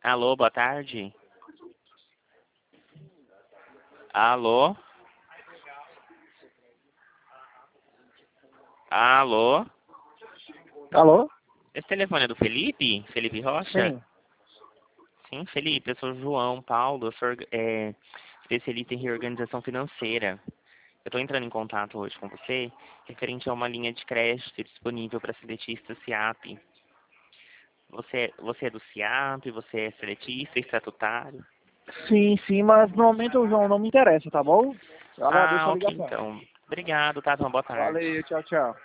Alô, boa tarde. Alô? Alô? Alô? Esse telefone é do Felipe? Felipe Rocha? Sim. Sim, Felipe, eu sou o João Paulo, eu sou especialista em reorganização financeira. Eu estou entrando em contato hoje com você, referente a uma linha de crédito disponível para seletistas SIAP. Você é do SIAP, você é seletista, estatutário? Sim, mas no momento, João, não me interessa, tá bom? Eu agradeço Ah, a ok, ligação. então. Obrigado, tá? Uma boa tarde. Valeu, tchau, tchau.